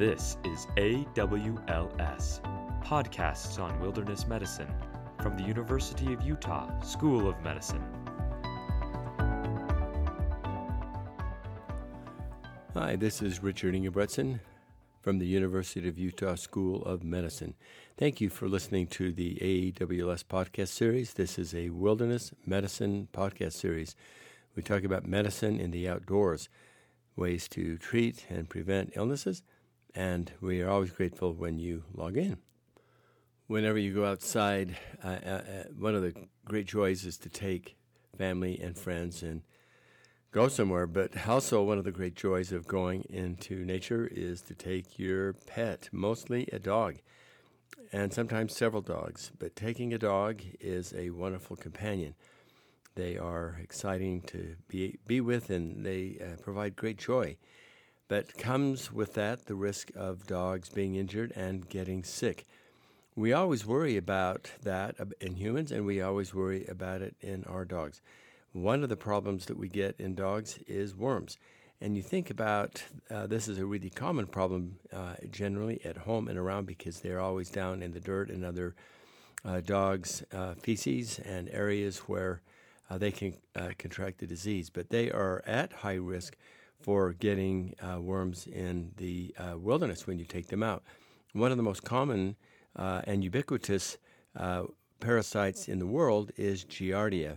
This is AWLS, Podcasts on Wilderness Medicine, from the University of Utah School of Medicine. Hi, this is Richard Ingebretson from the University of Utah School of Medicine. Thank you for listening to the AWLS podcast series. This is a wilderness medicine podcast series. We talk about medicine in the outdoors, ways to treat and prevent illnesses, and we are always grateful when you log in. Whenever you go outside, one of the great joys is to take family and friends and go somewhere, but also one of the great joys of going into nature is to take your pet, mostly a dog, and sometimes several dogs. But taking a dog is a wonderful companion. They are exciting to be with, and they provide great joy. But comes with that the risk of dogs being injured and getting sick. We always worry about that in humans, and we always worry about it in our dogs. One of the problems that we get in dogs is worms. And you think about this is a really common problem generally at home and around, because they're always down in the dirt and other dogs' feces and areas where they can contract the disease. But they are at high risk for getting worms in the wilderness when you take them out. One of the most common and ubiquitous parasites in the world is Giardia.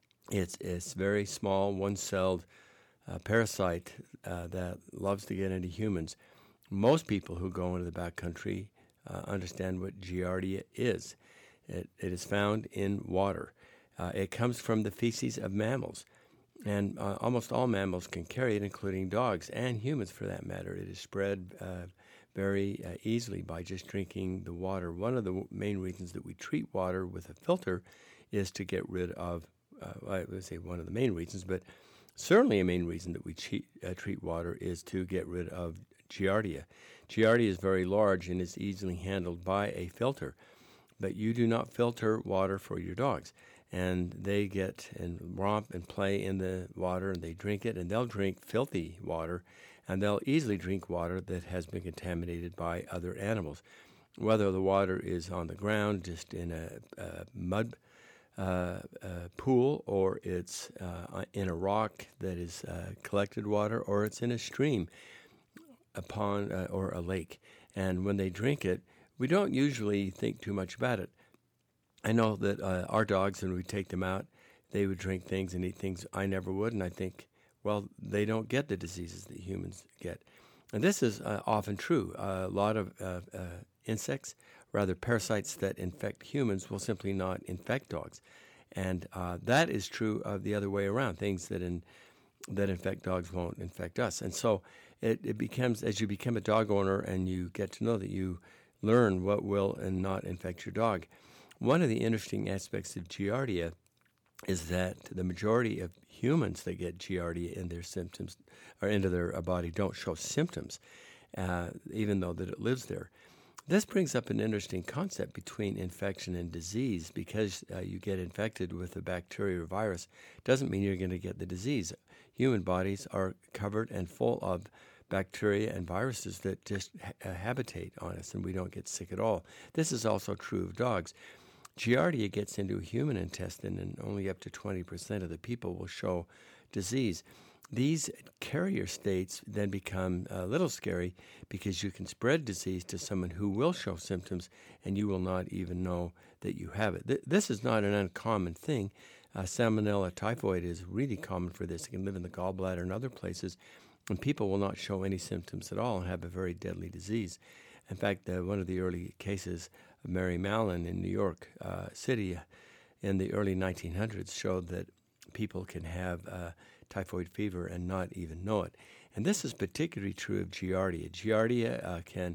It's very small, one-celled parasite that loves to get into humans. Most people who go into the backcountry understand what Giardia is. It is found in water. It comes from the feces of mammals, and almost all mammals can carry it, including dogs and humans for that matter. It is spread very easily by just drinking the water. One of the main reasons that we treat water with a filter is to get rid of I would say one of the main reasons, but certainly a main reason that we treat water is to get rid of Giardia. Giardia is very large and is easily handled by a filter, but you do not filter water for your dogs. And they get and romp and play in the water, and they drink it, and they'll drink filthy water, and they'll easily drink water that has been contaminated by other animals. Whether the water is on the ground, just in a mud pool, or it's in a rock that is collected water, or it's in a stream, a pond, or a lake. And when they drink it, we don't usually think too much about it. I know that our dogs, when we take them out, they would drink things and eat things I never would, and I think, well, they don't get the diseases that humans get. And this is often true. A lot of insects, rather parasites that infect humans, will simply not infect dogs. And that is true of the other way around. Things that infect dogs won't infect us. And so it becomes, as you become a dog owner and you get to know that, you learn what will and not infect your dog. One of the interesting aspects of Giardia is that the majority of humans that get Giardia in their symptoms or into their body don't show symptoms, even though that it lives there. This brings up an interesting concept between infection and disease. Because you get infected with a bacteria or virus doesn't mean you're going to get the disease. Human bodies are covered and full of bacteria and viruses that just habitate on us, and we don't get sick at all. This is also true of dogs. Giardia gets into a human intestine, and only up to 20% of the people will show disease. These carrier states then become a little scary, because you can spread disease to someone who will show symptoms, and you will not even know that you have it. This is not an uncommon thing. Salmonella typhoid is really common for this. It can live in the gallbladder and other places, and people will not show any symptoms at all and have a very deadly disease. In fact, one of the early cases of Mary Mallon in New York City in the early 1900s showed that people can have typhoid fever and not even know it. And this is particularly true of Giardia. Giardia can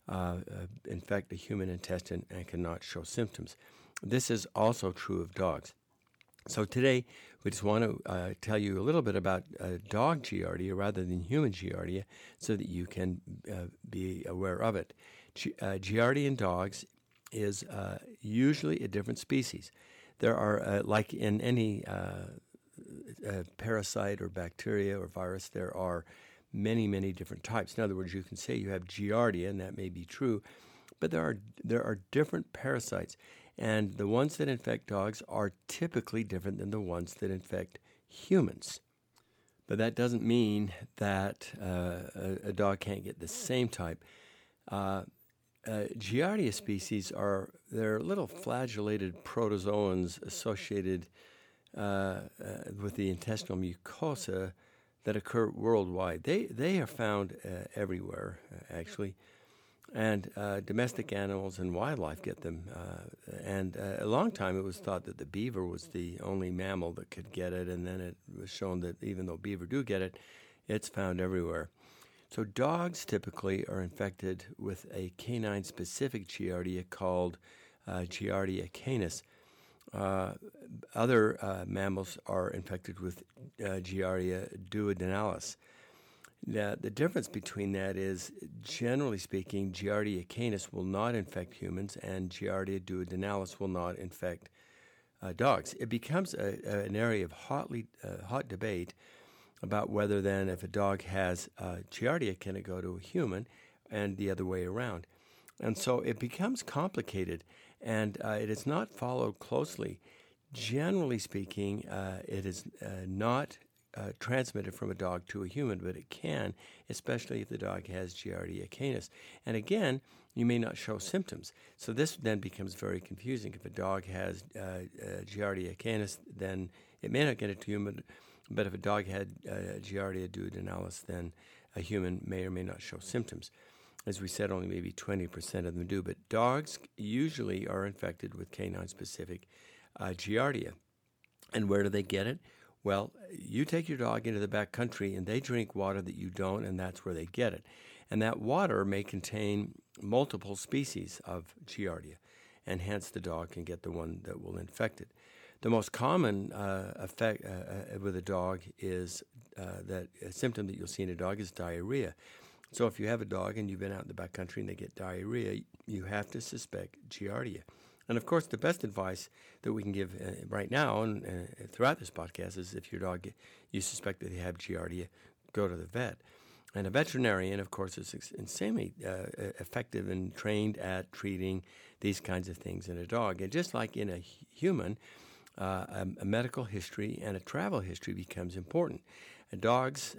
infect the human intestine and cannot show symptoms. This is also true of dogs. So today, we just want to tell you a little bit about dog Giardia rather than human Giardia, so that you can be aware of it. Giardia in dogs is usually a different species. There are, like in any parasite or bacteria or virus, there are many, many different types. In other words, you can say you have Giardia, and that may be true, but there are different parasites, and the ones that infect dogs are typically different than the ones that infect humans. But that doesn't mean that a dog can't get the same type. Giardia species they're little flagellated protozoans associated with the intestinal mucosa that occur worldwide. They are found everywhere, actually, and domestic animals and wildlife get them. And a long time it was thought that the beaver was the only mammal that could get it, and then it was shown that even though beaver do get it, it's found everywhere. So dogs typically are infected with a canine-specific Giardia called Giardia canis. Other mammals are infected with Giardia duodenalis. Now, the difference between that is, generally speaking, Giardia canis will not infect humans, and Giardia duodenalis will not infect dogs. It becomes an area of hot debate about whether then, if a dog has Giardia, can it go to a human, and the other way around. And so it becomes complicated, and it is not followed closely. Generally speaking, it is not transmitted from a dog to a human, but it can, especially if the dog has Giardia canis. And again, you may not show symptoms. So this then becomes very confusing. If a dog has Giardia canis, then it may not get it to human, but if a dog had Giardia duodenalis, then a human may or may not show symptoms. As we said, only maybe 20% of them do. But dogs usually are infected with canine-specific Giardia. And where do they get it? Well, you take your dog into the back country, and they drink water that you don't, and that's where they get it. And that water may contain multiple species of Giardia, and hence the dog can get the one that will infect it. The most common effect with a dog is that a symptom that you'll see in a dog is diarrhea. So if you have a dog and you've been out in the back country and they get diarrhea, you have to suspect Giardia. And of course, the best advice that we can give right now and throughout this podcast is, if your dog, you suspect that they have Giardia, go to the vet. And a veterinarian, of course, is insanely effective and trained at treating these kinds of things in a dog. And just like in a human, a medical history and a travel history becomes important. And dogs,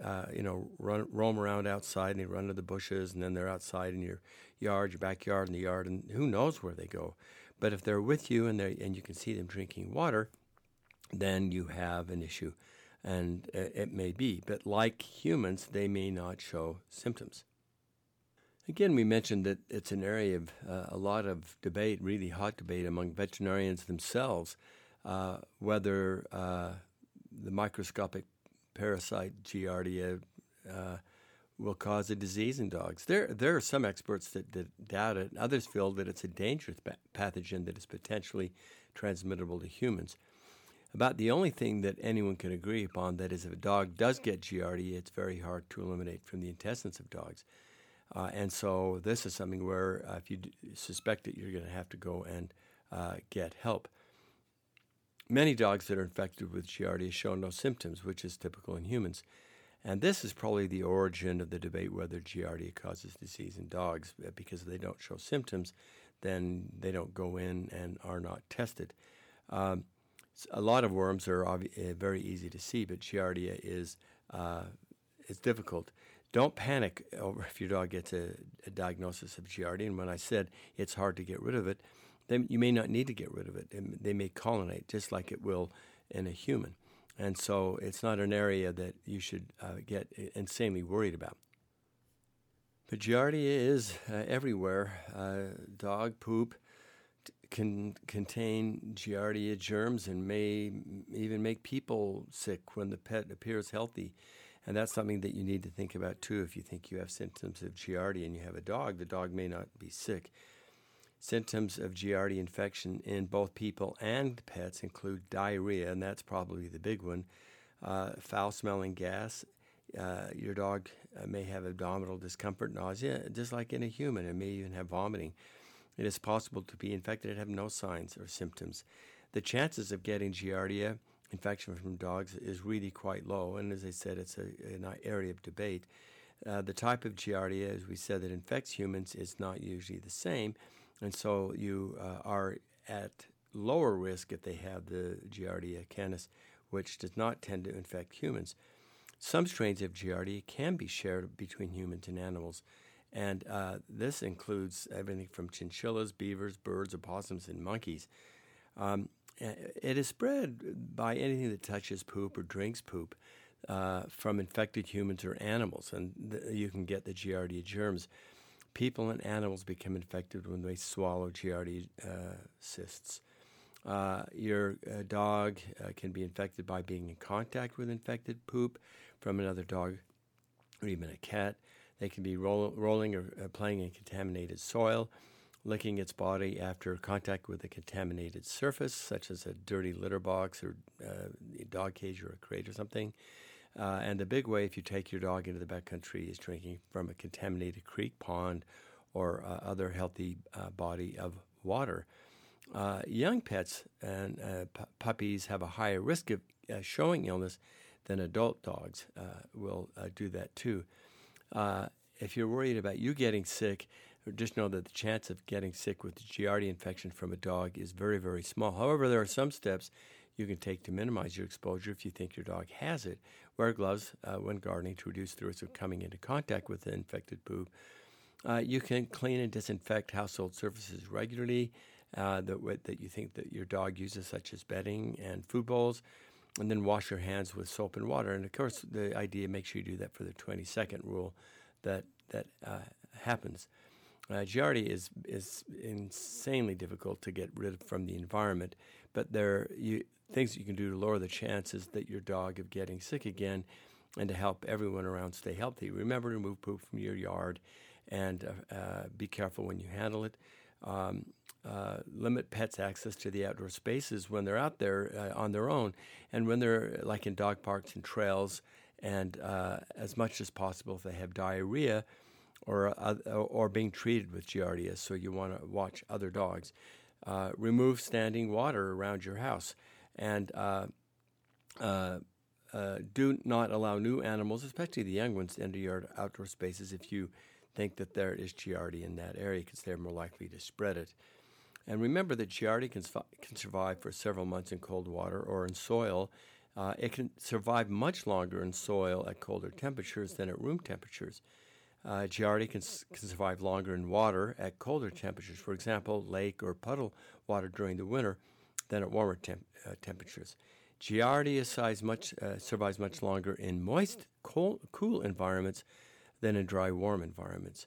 roam around outside, and they run to the bushes, and then they're outside in your yard, your backyard, in the yard, and who knows where they go. But if they're with you and you can see them drinking water, then you have an issue, and it may be. But like humans, they may not show symptoms. Again, we mentioned that it's an area of a lot of debate, really hot debate among veterinarians themselves, whether the microscopic parasite Giardia will cause a disease in dogs. There are some experts that doubt it. Others feel that it's a dangerous pathogen that is potentially transmittable to humans. About the only thing that anyone can agree upon, that is, if a dog does get Giardia, it's very hard to eliminate from the intestines of dogs. And so this is something where if you suspect it, you're going to have to go and get help. Many dogs that are infected with Giardia show no symptoms, which is typical in humans. And this is probably the origin of the debate whether Giardia causes disease in dogs. Because if they don't show symptoms, then they don't go in and are not tested. A lot of worms are very easy to see, but Giardia is difficult. Don't panic over if your dog gets a diagnosis of Giardia. And when I said it's hard to get rid of it, then you may not need to get rid of it. They may colonate, just like it will in a human. And so it's not an area that you should get insanely worried about. But Giardia is everywhere. Dog poop can contain Giardia germs and may even make people sick when the pet appears healthy. And that's something that you need to think about, too. If you think you have symptoms of Giardia and you have a dog, the dog may not be sick. Symptoms of Giardia infection in both people and pets include diarrhea, and that's probably the big one, foul-smelling gas. Your dog may have abdominal discomfort, nausea, just like in a human, and may even have vomiting. It is possible to be infected and have no signs or symptoms. The chances of getting Giardia infection from dogs is really quite low, and as I said, it's an area of debate. The type of Giardia, as we said, that infects humans is not usually the same, and so you are at lower risk if they have the Giardia canis, which does not tend to infect humans. Some strains of Giardia can be shared between humans and animals, and this includes everything from chinchillas, beavers, birds, opossums, and monkeys. It is spread by anything that touches poop or drinks poop from infected humans or animals, and you can get the Giardia germs. People and animals become infected when they swallow Giardia cysts. Your dog can be infected by being in contact with infected poop from another dog or even a cat. They can be rolling or playing in contaminated soil, licking its body after contact with a contaminated surface, such as a dirty litter box or a dog cage or a crate or something. And the big way, if you take your dog into the backcountry, is drinking from a contaminated creek, pond, or other healthy body of water. Young pets and puppies have a higher risk of showing illness than adult dogs will do that too. If you're worried about you getting sick, just know that the chance of getting sick with the Giardia infection from a dog is very, very small. However, there are some steps you can take to minimize your exposure if you think your dog has it. Wear gloves when gardening to reduce the risk of coming into contact with the infected poop. You can clean and disinfect household surfaces regularly that you think that your dog uses, such as bedding and food bowls, and then wash your hands with soap and water. And, of course, the idea, make sure you do that for the 20-second rule that happens. Giardia is insanely difficult to get rid of from the environment, but there are things that you can do to lower the chances that your dog of getting sick again and to help everyone around stay healthy. Remember to remove poop from your yard and be careful when you handle it. Limit pets' access to the outdoor spaces when they're out there on their own, and when they're like in dog parks and trails, and as much as possible if they have diarrhea or being treated with Giardia, so you want to watch other dogs. Remove standing water around your house, and do not allow new animals, especially the young ones, into your outdoor spaces if you think that there is Giardia in that area, because they're more likely to spread it. And remember that Giardia can survive for several months in cold water or in soil. It can survive much longer in soil at colder temperatures than at room temperatures. Giardia can survive longer in water at colder temperatures, for example, lake or puddle water during the winter, than at warmer temperatures. Giardia survives much longer in moist, cool environments than in dry, warm environments.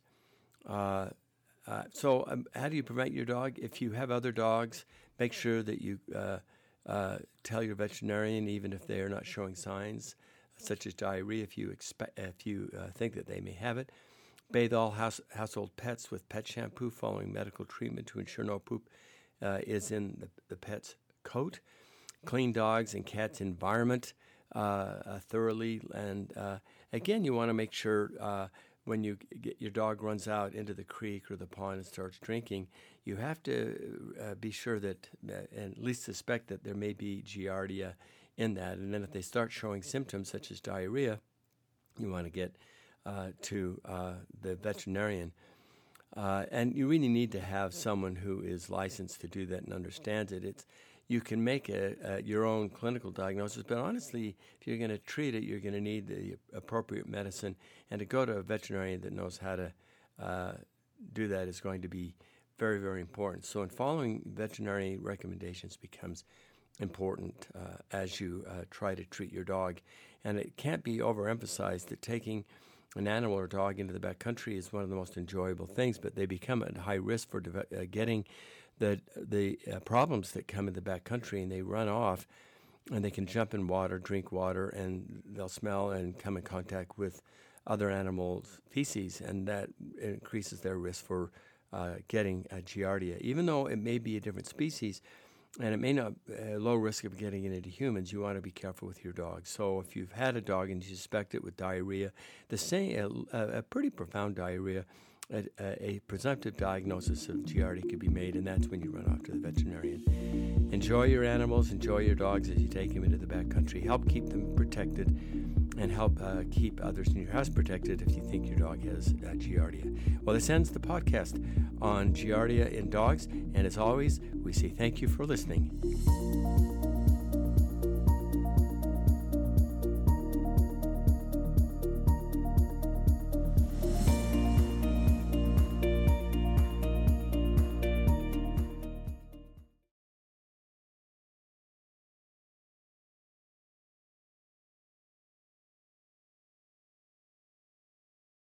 So how do you prevent your dog? If you have other dogs, make sure that you tell your veterinarian, even if they are not showing signs such as diarrhea, if you think that they may have it. Bathe all household pets with pet shampoo following medical treatment to ensure no poop is in the pet's coat. Clean dogs and cats' environment thoroughly. And again, you want to make sure when your dog runs out into the creek or the pond and starts drinking, you have to be sure that, and at least suspect that there may be Giardia in that. And then if they start showing symptoms such as diarrhea, you want to get to the veterinarian. And you really need to have someone who is licensed to do that and understands it. You can make your own clinical diagnosis, but honestly, if you're going to treat it, you're going to need the appropriate medicine, and to go to a veterinarian that knows how to do that is going to be very, very important. So in following veterinary recommendations becomes important as you try to treat your dog. And it can't be overemphasized that taking an animal or dog into the backcountry is one of the most enjoyable things, but they become at high risk for getting the problems that come in the backcountry, and they run off, and they can jump in water, drink water, and they'll smell and come in contact with other animals' feces, and that increases their risk for getting a Giardia. Even though it may be a different species, and it may not low risk of getting it into humans, you want to be careful with your dog. So if you've had a dog and you suspect it with diarrhea, a pretty profound diarrhea, a presumptive diagnosis of Giardia could be made, and that's when you run off to the veterinarian. Enjoy your animals, enjoy your dogs as you take them into the backcountry. Help keep them protected, and help keep others in your house protected if you think your dog has Giardia. Well, this ends the podcast on Giardia in dogs, and as always, we say thank you for listening.